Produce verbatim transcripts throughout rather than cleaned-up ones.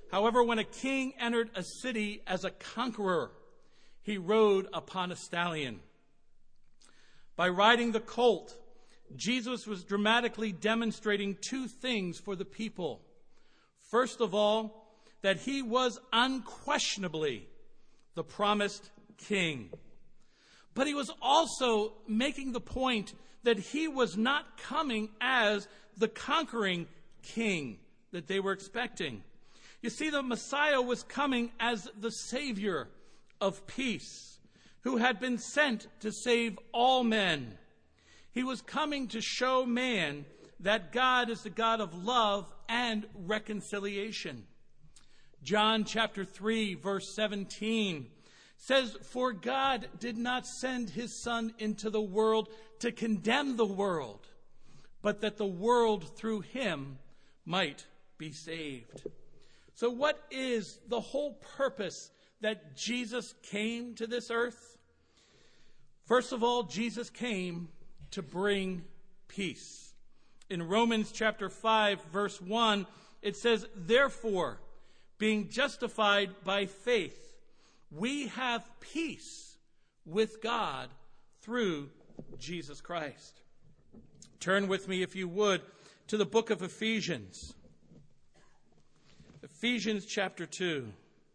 However, when a king entered a city as a conqueror, he rode upon a stallion. By riding the colt, Jesus was dramatically demonstrating two things for the people. First of all, that he was unquestionably the promised king. But he was also making the point that he was not coming as the conquering king that they were expecting. You see, the Messiah was coming as the Savior of peace, who had been sent to save all men. He was coming to show man that God is the God of love and reconciliation. John chapter three, verse seventeen says, "For God did not send his Son into the world to condemn the world, but that the world through him might be saved." So what is the whole purpose that Jesus came to this earth? First of all, Jesus came to bring peace. In Romans chapter five, verse one, it says, "Therefore, being justified by faith, we have peace with God through Jesus Christ." Turn with me, if you would, to the book of Ephesians. Ephesians chapter two.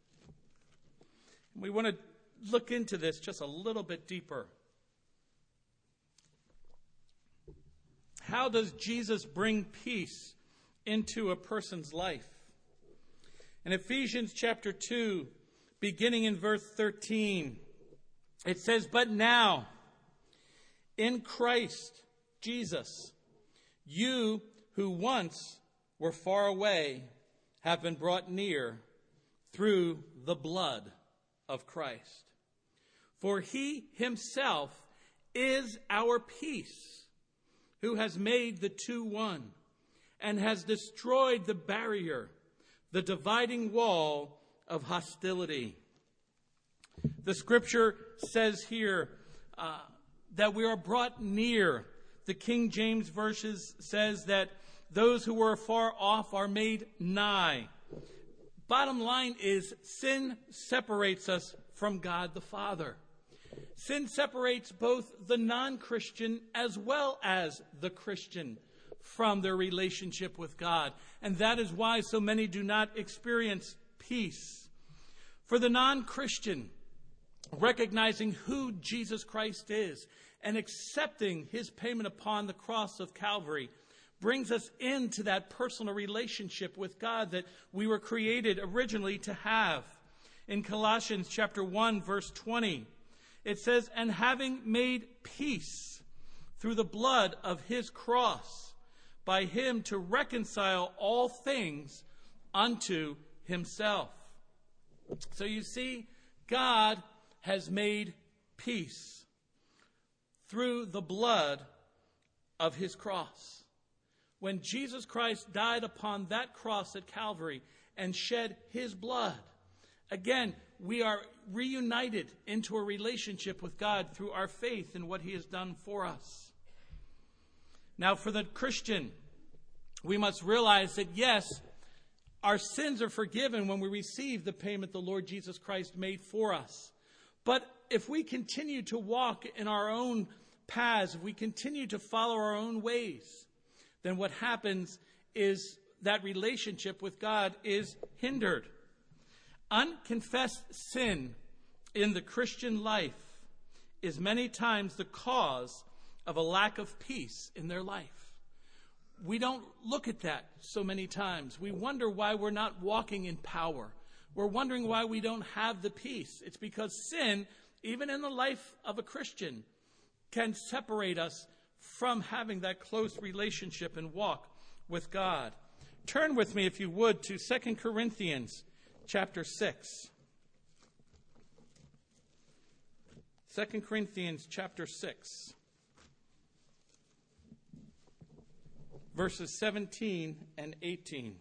We want to look into this just a little bit deeper. How does Jesus bring peace into a person's life? In Ephesians chapter two, beginning in verse thirteen, it says, "But now, in Christ Jesus, you who once were far away have been brought near through the blood of Christ. For he himself is our peace, who has made the two one, and has destroyed the barrier, the dividing wall of hostility." The scripture says here uh, that we are brought near. The King James verses says that those who were far off are made nigh. Bottom line is, sin separates us from God the Father. Sin separates both the non-Christian as well as the Christian from their relationship with God. And that is why so many do not experience peace. For the non-Christian, recognizing who Jesus Christ is and accepting his payment upon the cross of Calvary brings us into that personal relationship with God that we were created originally to have. In Colossians chapter one, verse twenty, it says, "And having made peace through the blood of his cross, by him to reconcile all things unto himself." So you see, God has made peace through the blood of his cross. When Jesus Christ died upon that cross at Calvary and shed his blood, again, we are reunited into a relationship with God through our faith in what he has done for us. Now, for the Christian, we must realize that, yes, our sins are forgiven when we receive the payment the Lord Jesus Christ made for us. But if we continue to walk in our own paths, if we continue to follow our own ways, then what happens is that relationship with God is hindered. Unconfessed sin in the Christian life is many times the cause of a lack of peace in their life. We don't look at that so many times. We wonder why we're not walking in power. We're wondering why we don't have the peace. It's because sin, even in the life of a Christian, can separate us from having that close relationship and walk with God. Turn with me, if you would, to Second Corinthians chapter six. Second Corinthians chapter six, verses seventeen and eighteen.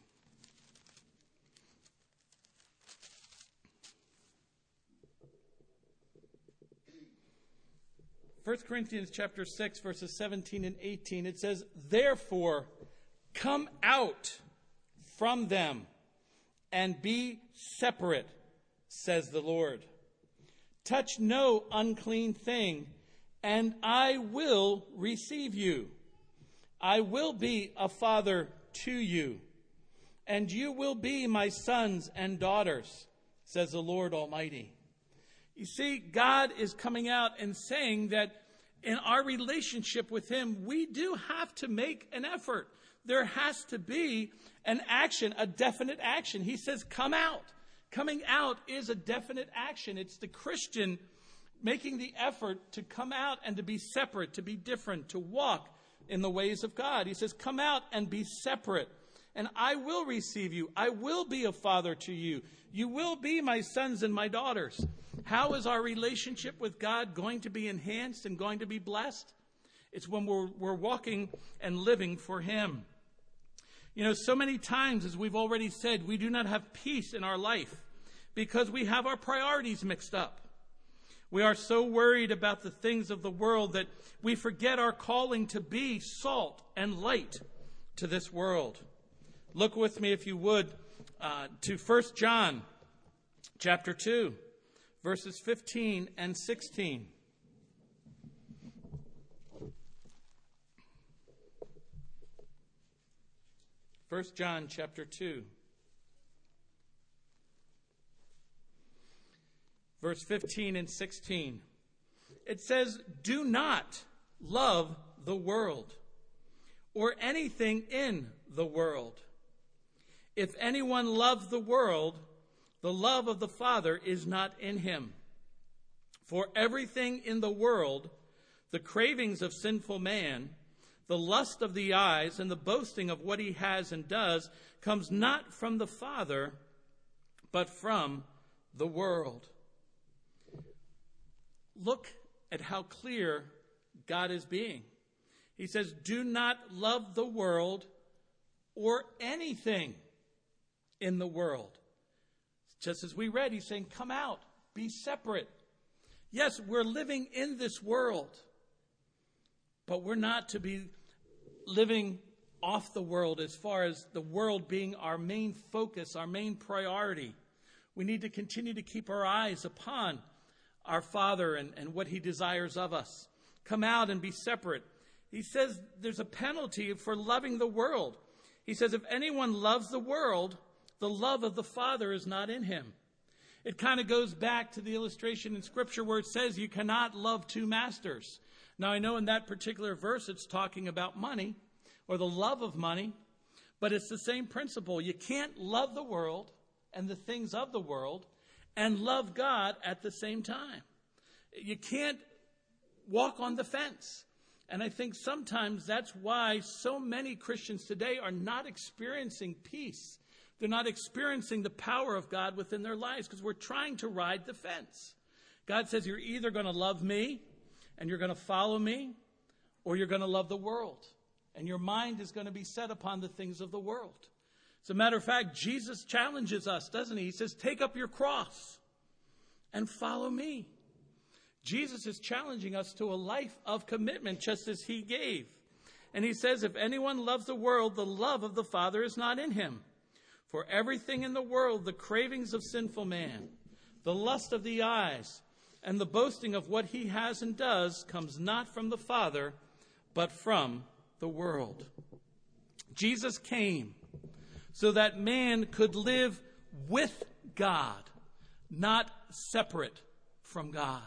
First Corinthians chapter six, verses seventeen and eighteen, it says, "Therefore, come out from them and be separate, says the Lord. Touch no unclean thing, and I will receive you. I will be a father to you, and you will be my sons and daughters, says the Lord Almighty. You see, God is coming out and saying that in our relationship with him, we do have to make an effort. There has to be an action, a definite action. He says, come out. Coming out is a definite action. It's the Christian making the effort to come out and to be separate, to be different, to walk in the ways of God. He says, come out and be separate, and I will receive you. I will be a father to you. You will be my sons and my daughters. How is our relationship with God going to be enhanced and going to be blessed? It's when we're, we're walking and living for him. You know, so many times, as we've already said, we do not have peace in our life because we have our priorities mixed up. We are so worried about the things of the world that we forget our calling to be salt and light to this world. Look with me, if you would, uh, to First John chapter two, verses fifteen and sixteen. First John chapter two, verse fifteen and sixteen. It says, do not love the world or anything in the world. If anyone loves the world, the love of the Father is not in him. For everything in the world, the cravings of sinful man, the lust of the eyes, and the boasting of what he has and does, comes not from the Father, but from the world. Look at how clear God is being. He says, do not love the world or anything in the world. Just as we read, he's saying, come out, be separate. Yes, we're living in this world, but we're not to be living off the world as far as the world being our main focus, our main priority. We need to continue to keep our eyes upon our Father and, and what he desires of us. Come out and be separate. He says there's a penalty for loving the world. He says if anyone loves the world, the love of the Father is not in him. It kind of goes back to the illustration in Scripture where it says you cannot love two masters. Now, I know in that particular verse it's talking about money or the love of money, but it's the same principle. You can't love the world and the things of the world and love God at the same time. You can't walk on the fence. And I think sometimes that's why so many Christians today are not experiencing peace. They're not experiencing the power of God within their lives because we're trying to ride the fence. God says you're either going to love me and you're going to follow me, or you're going to love the world. And your mind is going to be set upon the things of the world. As a matter of fact, Jesus challenges us, doesn't he? He says, take up your cross and follow me. Jesus is challenging us to a life of commitment just as he gave. And he says, if anyone loves the world, the love of the Father is not in him. For everything in the world, the cravings of sinful man, the lust of the eyes, and the boasting of what he has and does comes not from the Father, but from the world. Jesus came so that man could live with God, not separate from God.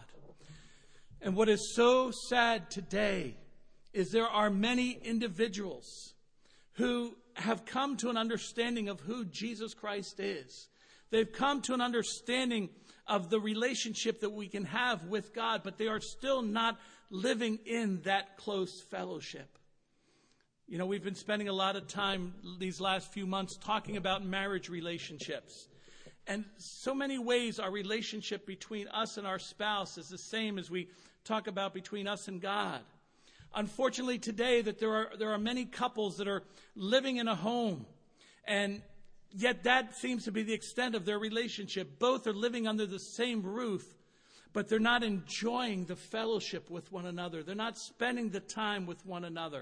And what is so sad today is there are many individuals who have come to an understanding of who Jesus Christ is. They've come to an understanding of the relationship that we can have with God, but they are still not living in that close fellowship. You know, we've been spending a lot of time these last few months talking about marriage relationships. And so many ways our relationship between us and our spouse is the same as we talk about between us and God. Unfortunately today that there are there are many couples that are living in a home, and yet that seems to be the extent of their relationship. Both are living under the same roof, but they're not enjoying the fellowship with one another. They're not spending the time with one another.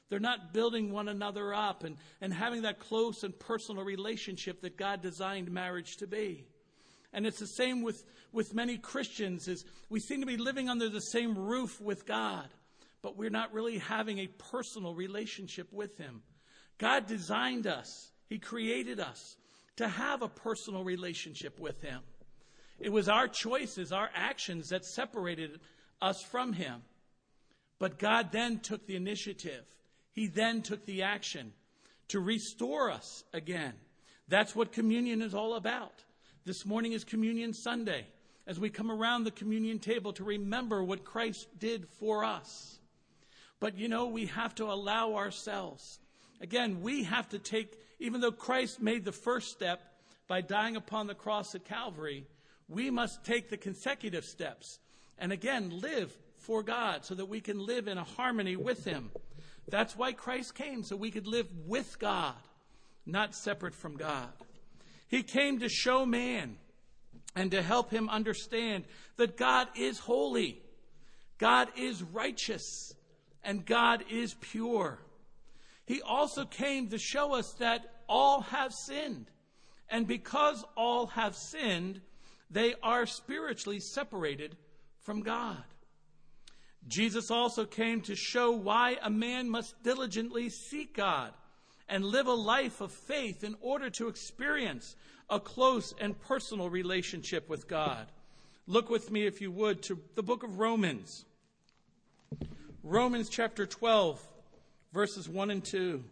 They're not building one another up and, and having that close and personal relationship that God designed marriage to be. And it's the same with, with many Christians, is we seem to be living under the same roof with God, but we're not really having a personal relationship with him. God designed us. He created us to have a personal relationship with him. It was our choices, our actions that separated us from him. But God then took the initiative. He then took the action to restore us again. That's what communion is all about. This morning is Communion Sunday, as we come around the communion table to remember what Christ did for us. But, you know, we have to allow ourselves. Again, we have to take, even though Christ made the first step by dying upon the cross at Calvary, we must take the consecutive steps and, again, live for God so that we can live in a harmony with him. That's why Christ came, so we could live with God, not separate from God. He came to show man and to help him understand that God is holy, God is righteous, and God is pure. He also came to show us that all have sinned. And because all have sinned, they are spiritually separated from God. Jesus also came to show why a man must diligently seek God and live a life of faith in order to experience a close and personal relationship with God. Look with me, if you would, to the book of Romans. Romans chapter twelve, verses one and two.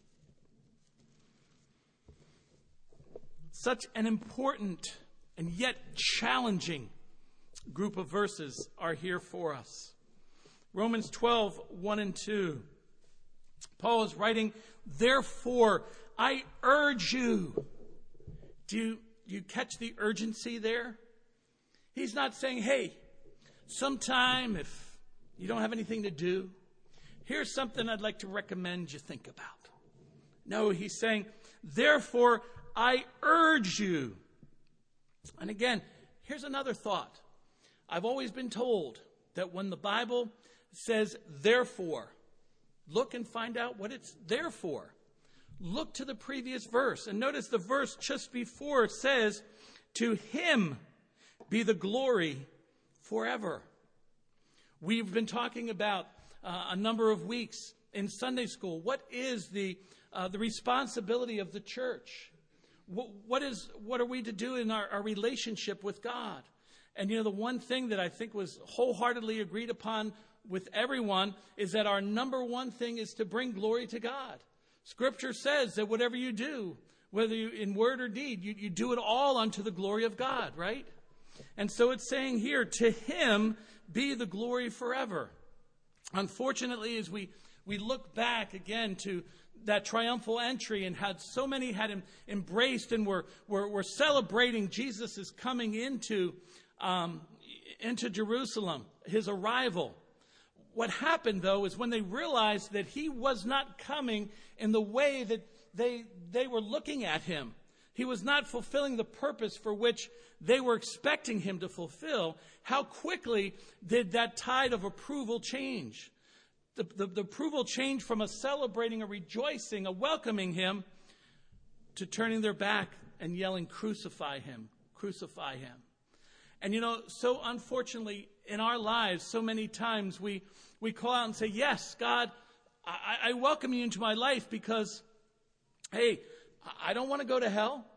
Such an important and yet challenging group of verses are here for us. Romans twelve, one and two. Paul is writing, therefore, I urge you. Do you, do you catch the urgency there? He's not saying, hey, sometime if you don't have anything to do, here's something I'd like to recommend you think about. No, he's saying, therefore, I urge you. And again, here's another thought. I've always been told that when the Bible says, therefore, look and find out what it's there for. Look to the previous verse. And notice the verse just before says, to him be the glory forever. We've been talking about uh, a number of weeks in Sunday school. What is the uh, the responsibility of the church? What, what is what are we to do in our, our relationship with God? And you know, the one thing that I think was wholeheartedly agreed upon with everyone is that our number one thing is to bring glory to God. Scripture says that whatever you do, whether you in word or deed, you, you do it all unto the glory of God, right? And so it's saying here, to him be the glory forever. Unfortunately, as we, we look back again to that triumphal entry and had so many had em, embraced and were, were, were celebrating Jesus' coming into, um, into Jerusalem, his arrival. What happened, though, is when they realized that he was not coming in the way that they, they were looking at him. He was not fulfilling the purpose for which they were expecting him to fulfill. How quickly did that tide of approval change? The, the, the approval changed from a celebrating, a rejoicing, a welcoming him, to turning their back and yelling, crucify him, crucify him. And you know, so unfortunately, in our lives, so many times we, we call out and say, yes, God, I, I welcome you into my life because, hey, I don't want to go to hell.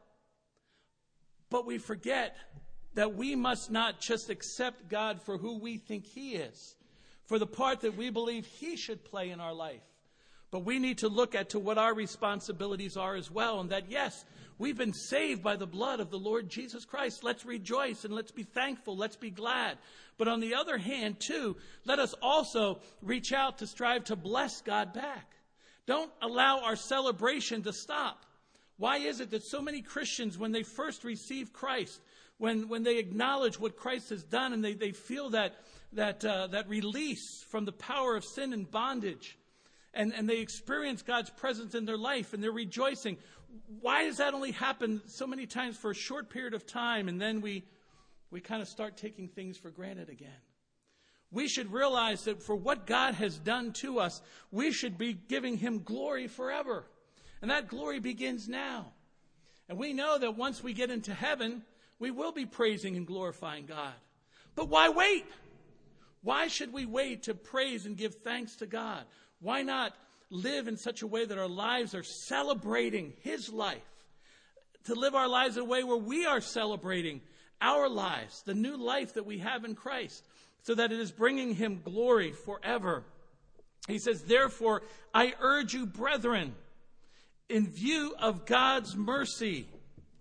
But we forget that we must not just accept God for who we think he is, for the part that we believe he should play in our life. But we need to look at to what our responsibilities are as well, and that, yes, we've been saved by the blood of the Lord Jesus Christ. Let's rejoice and let's be thankful. Let's be glad. But on the other hand, too, let us also reach out to strive to bless God back. Don't allow our celebration to stop. Why is it that so many Christians, when they first receive Christ, when, when they acknowledge what Christ has done and they, they feel that, that, uh, that release from the power of sin and bondage, and, and they experience God's presence in their life and they're rejoicing, why does that only happen so many times for a short period of time, and then we, we kind of start taking things for granted again? We should realize that for what God has done to us, we should be giving him glory forever. And that glory begins now. And we know that once we get into heaven, we will be praising and glorifying God. But why wait? Why should we wait to praise and give thanks to God? Why not live in such a way that our lives are celebrating his life? To live our lives in a way where we are celebrating our lives, the new life that we have in Christ, so that it is bringing him glory forever. He says, therefore, I urge you, brethren, in view of God's mercy,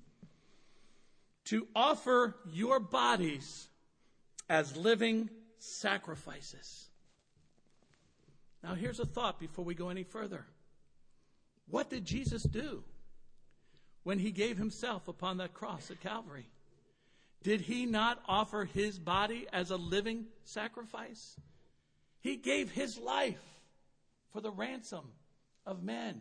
to offer your bodies as living sacrifices. Now, here's a thought before we go any further. What did Jesus do when he gave himself upon that cross at Calvary? Did he not offer his body as a living sacrifice? He gave his life for the ransom of men.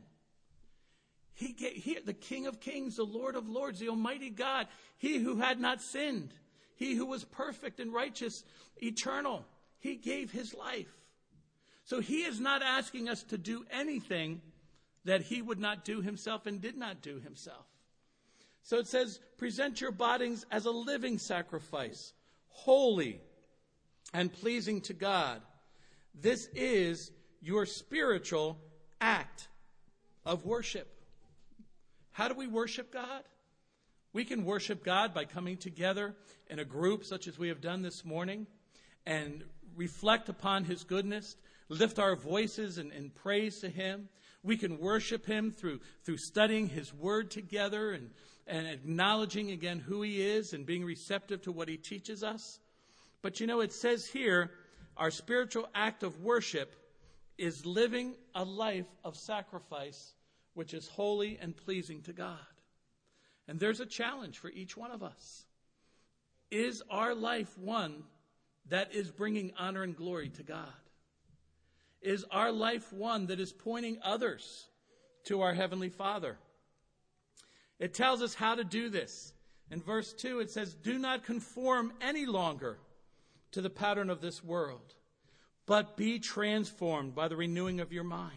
He gave, he, the King of Kings, the Lord of Lords, the Almighty God, he who had not sinned, he who was perfect and righteous, eternal, he gave his life. So he is not asking us to do anything that he would not do himself and did not do himself. So it says, present your bodies as a living sacrifice, holy and pleasing to God. This is your spiritual act of worship. How do we worship God? We can worship God by coming together in a group such as we have done this morning and reflect upon his goodness, lift our voices in, in praise to him. We can worship him through, through studying his word together and, and acknowledging again who he is and being receptive to what he teaches us. But you know, it says here, our spiritual act of worship is living a life of sacrifice, which is holy and pleasing to God. And there's a challenge for each one of us. Is our life one that is bringing honor and glory to God? Is our life one that is pointing others to our Heavenly Father? It tells us how to do this. In verse two, it says, do not conform any longer to the pattern of this world, but be transformed by the renewing of your mind.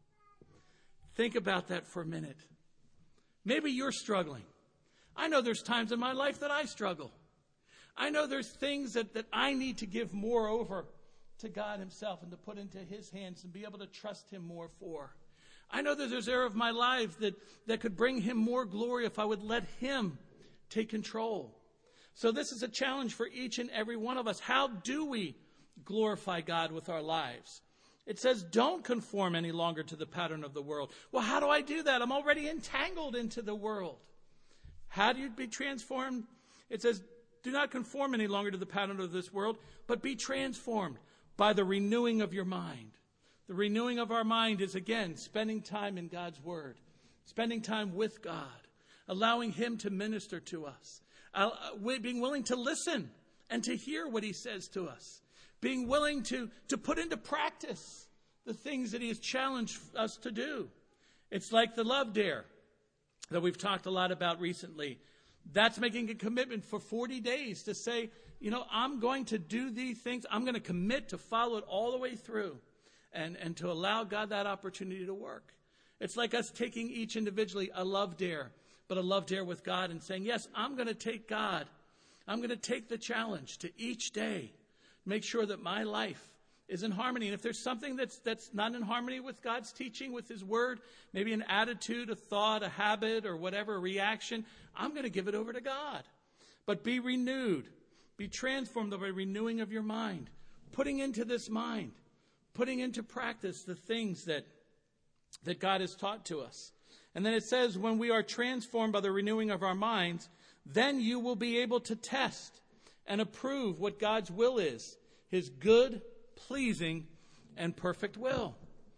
Think about that for a minute. Maybe you're struggling. I know there's times in my life that I struggle. I know there's things that, that I need to give more over to God himself and to put into his hands and be able to trust him more for. I know that there's area of my life that, that could bring him more glory if I would let him take control. So this is a challenge for each and every one of us. How do we glorify God with our lives? It says, don't conform any longer to the pattern of the world. Well, how do I do that? I'm already entangled into the world. How do you be transformed? It says, do not conform any longer to the pattern of this world, but be transformed by the renewing of your mind. The renewing of our mind is, again, spending time in God's word, spending time with God, allowing him to minister to us, uh, being willing to listen and to hear what he says to us, being willing to, to put into practice the things that he has challenged us to do. It's like the Love Dare that we've talked a lot about recently. That's making a commitment for forty days to say, you know, I'm going to do these things. I'm going to commit to follow it all the way through and, and to allow God that opportunity to work. It's like us taking each individually a love dare, but a love dare with God and saying, yes, I'm going to take God. I'm going to take the challenge to each day make sure that my life is in harmony. And if there's something that's that's not in harmony with God's teaching, with his word, maybe an attitude, a thought, a habit, or whatever, a reaction, I'm going to give it over to God. But be renewed. Be transformed by renewing of your mind. Putting into this mind, putting into practice the things that, that God has taught to us. And then it says, when we are transformed by the renewing of our minds, then you will be able to test and approve what God's will is, his good, pleasing, and perfect will.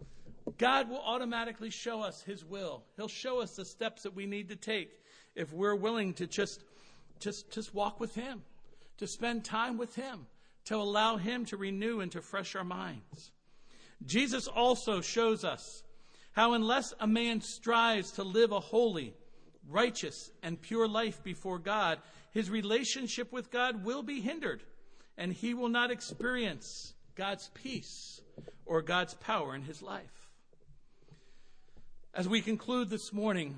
God will automatically show us his will. He'll show us the steps that we need to take if we're willing to just, just, just walk with him, to spend time with him, to allow him to renew and to fresh our minds. Jesus also shows us how unless a man strives to live a holy, righteous, and pure life before God, his relationship with God will be hindered, and he will not experience God's peace or God's power in his life. As we conclude this morning,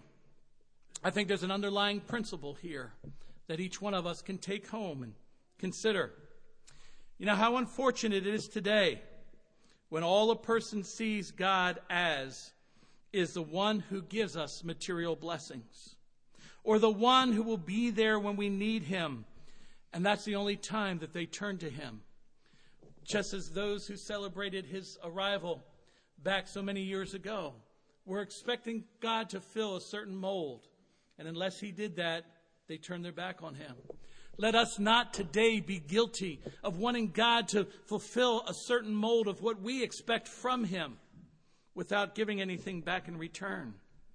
I think there's an underlying principle here that each one of us can take home and consider. You know how unfortunate it is today when all a person sees God as is the one who gives us material blessings, or the one who will be there when we need him, and that's the only time that they turn to him. Just as those who celebrated his arrival back so many years ago were expecting God to fill a certain mold, and unless he did that, they turned their back on him. Let us not today be guilty of wanting God to fulfill a certain mold of what we expect from him without giving anything back in return.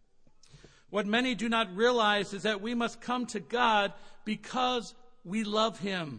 What many do not realize is that we must come to God because we love him,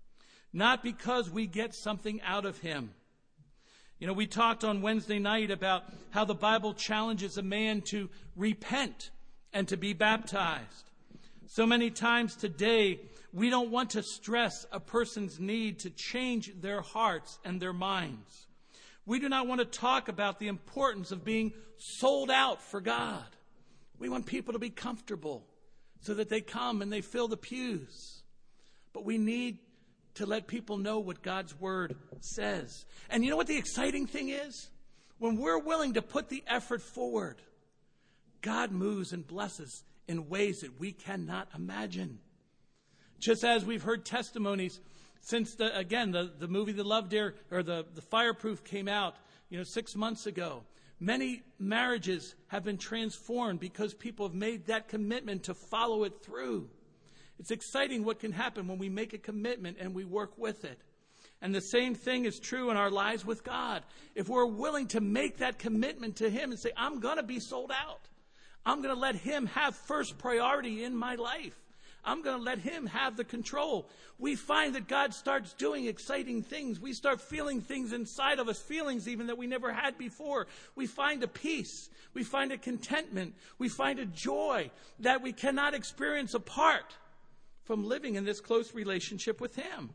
not because we get something out of him. You know, we talked on Wednesday night about how the Bible challenges a man to repent and to be baptized. So many times today, we don't want to stress a person's need to change their hearts and their minds. We do not want to talk about the importance of being sold out for God. We want people to be comfortable so that they come and they fill the pews. But we need to let people know what God's word says. And you know what the exciting thing is? When we're willing to put the effort forward, God moves and blesses in ways that we cannot imagine. Just as we've heard testimonies since, the, again, the, the movie The Love Dare, or the, the Fireproof came out, you know, six months ago. Many marriages have been transformed because people have made that commitment to follow it through. It's exciting what can happen when we make a commitment and we work with it. And the same thing is true in our lives with God. If we're willing to make that commitment to him and say, I'm going to be sold out. I'm going to let him have first priority in my life. I'm going to let him have the control. We find that God starts doing exciting things. We start feeling things inside of us, feelings even that we never had before. We find a peace. We find a contentment. We find a joy that we cannot experience apart from living in this close relationship with him.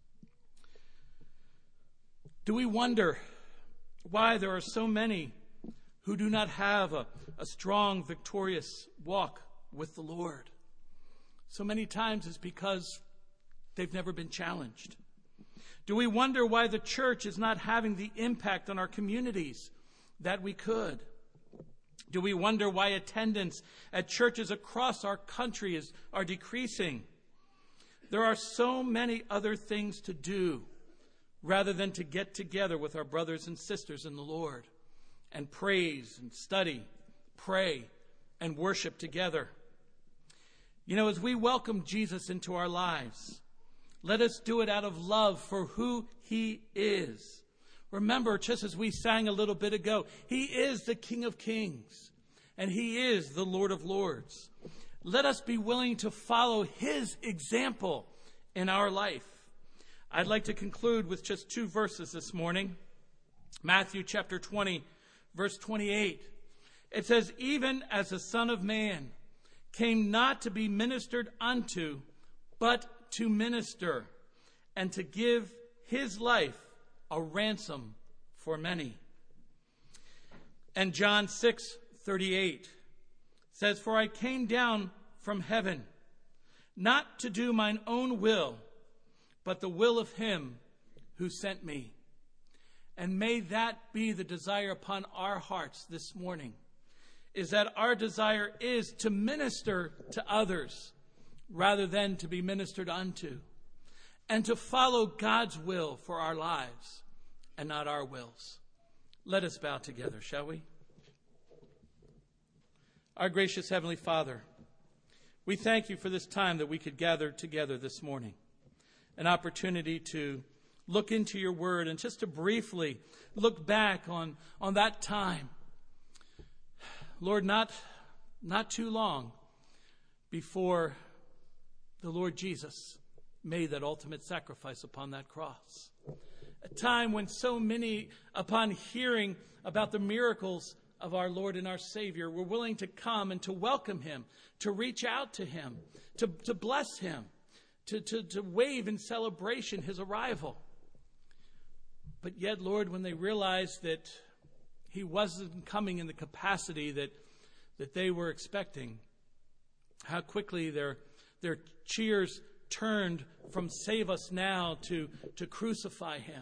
Do we wonder why there are so many who do not have a, a strong, victorious walk with the Lord? So many times it's because they've never been challenged. Do we wonder why the church is not having the impact on our communities that we could? Do we wonder why attendance at churches across our country is are decreasing? There are so many other things to do rather than to get together with our brothers and sisters in the Lord and praise and study, pray, and worship together. You know, as we welcome Jesus into our lives, let us do it out of love for who he is. Remember, just as we sang a little bit ago, he is the King of Kings, and he is the Lord of Lords. Let us be willing to follow his example in our life. I'd like to conclude with just two verses this morning. Matthew chapter twenty, verse twenty-eight. It says, even as the Son of Man came not to be ministered unto, but to minister, and to give his life a ransom for many. And John six thirty-eight says, for I came down from heaven, not to do mine own will, but the will of him who sent me. And may that be the desire upon our hearts this morning, is that our desire is to minister to others rather than to be ministered unto, and to follow God's will for our lives and not our wills. Let us bow together, shall we? Our gracious Heavenly Father, we thank you for this time that we could gather together this morning, an opportunity to look into your word and just to briefly look back on, on that time. Lord, not, not too long before the Lord Jesus made that ultimate sacrifice upon that cross. A time when so many, upon hearing about the miracles of our Lord and our Savior, were willing to come and to welcome him, to reach out to him, to, to bless him, to, to, to wave in celebration his arrival. But yet, Lord, when they realized that he wasn't coming in the capacity that, that they were expecting, how quickly their, their cheers turned from save us now to, to crucify him.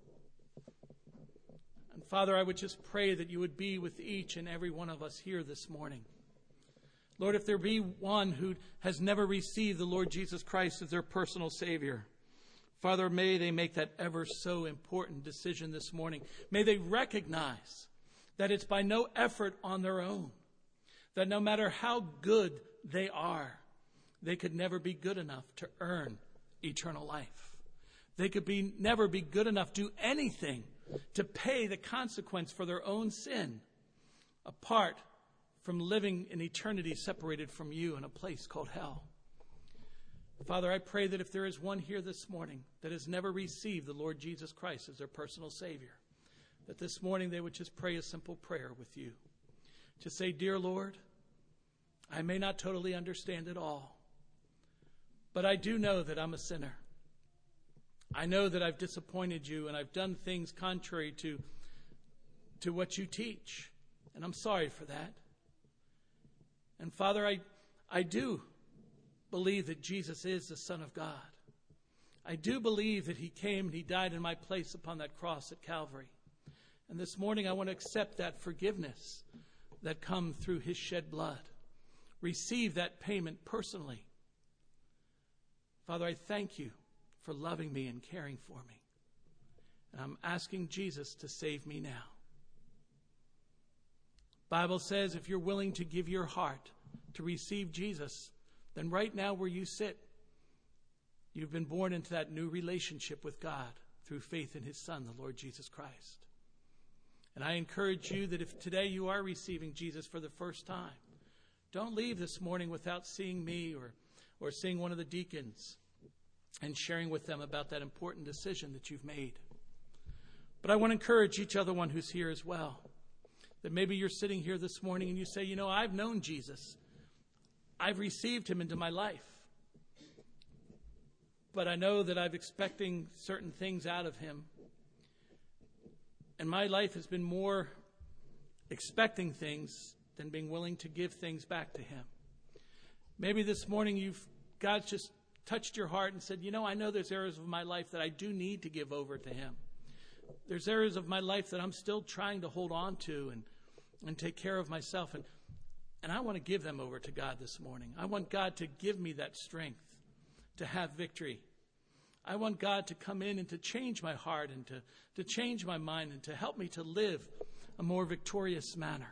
And Father, I would just pray that you would be with each and every one of us here this morning. Lord, if there be one who has never received the Lord Jesus Christ as their personal Savior, Father, may they make that ever so important decision this morning. May they recognize that it's by no effort on their own, that no matter how good they are, they could never be good enough to earn eternal life. They could be never be good enough to do anything to pay the consequence for their own sin, apart from living in eternity separated from you in a place called hell. Father, I pray that if there is one here this morning that has never received the Lord Jesus Christ as their personal Savior, that this morning they would just pray a simple prayer with you. To say, dear Lord, I may not totally understand it all, but I do know that I'm a sinner. I know that I've disappointed you and I've done things contrary to, to what you teach, and I'm sorry for that. And Father, I, I do believe that Jesus is the Son of God. I do believe that he came and he died in my place upon that cross at Calvary. And this morning I want to accept that forgiveness that comes through his shed blood. Receive that payment personally. Father, I thank you for loving me and caring for me. And I'm asking Jesus to save me now. Bible says if you're willing to give your heart to receive Jesus, then right now where you sit, you've been born into that new relationship with God through faith in his Son, the Lord Jesus Christ. And I encourage you that if today you are receiving Jesus for the first time, don't leave this morning without seeing me or, or seeing one of the deacons and sharing with them about that important decision that you've made. But I want to encourage each other one who's here as well, that maybe you're sitting here this morning and you say, you know, I've known Jesus. I've received him into my life. But I know that I'm expecting certain things out of him. And my life has been more expecting things than being willing to give things back to him. Maybe this morning you've God's just touched your heart and said, you know, I know there's areas of my life that I do need to give over to him. There's areas of my life that I'm still trying to hold on to and, and take care of myself. And, and I want to give them over to God this morning. I want God to give me that strength to have victory. I want God to come in and to change my heart and to, to change my mind and to help me to live a more victorious manner.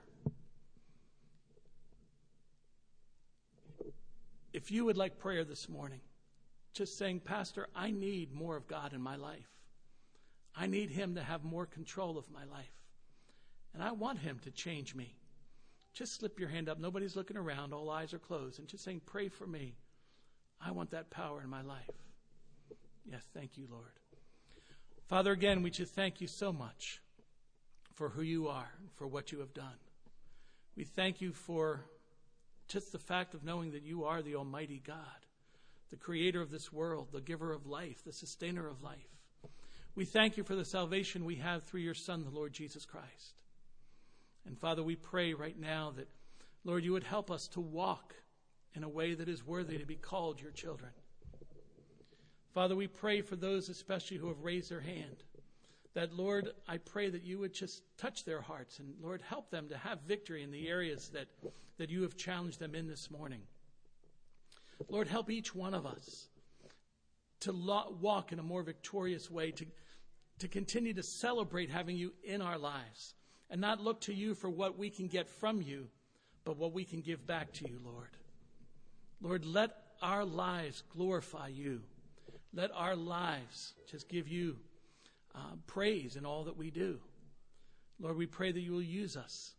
If you would like prayer this morning, just saying, Pastor, I need more of God in my life. I need him to have more control of my life. And I want him to change me. Just slip your hand up. Nobody's looking around. All eyes are closed. And just saying, pray for me. I want that power in my life. Yes, thank you, Lord. Father, again, we just thank you so much for who you are and for what you have done. We thank you for just the fact of knowing that you are the Almighty God, the creator of this world, the giver of life, the sustainer of life. We thank you for the salvation we have through your Son, the Lord Jesus Christ. And Father, we pray right now that, Lord, you would help us to walk in a way that is worthy to be called your children. Father, we pray for those especially who have raised their hand, that, Lord, I pray that you would just touch their hearts and, Lord, help them to have victory in the areas that, that you have challenged them in this morning. Lord, help each one of us to lo- walk in a more victorious way, to, to continue to celebrate having you in our lives and not look to you for what we can get from you, but what we can give back to you, Lord. Lord, let our lives glorify you. Let our lives just give you uh, praise in all that we do. Lord, we pray that you will use us.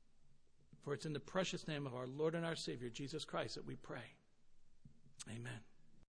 For it's in the precious name of our Lord and our Savior, Jesus Christ, that we pray. Amen.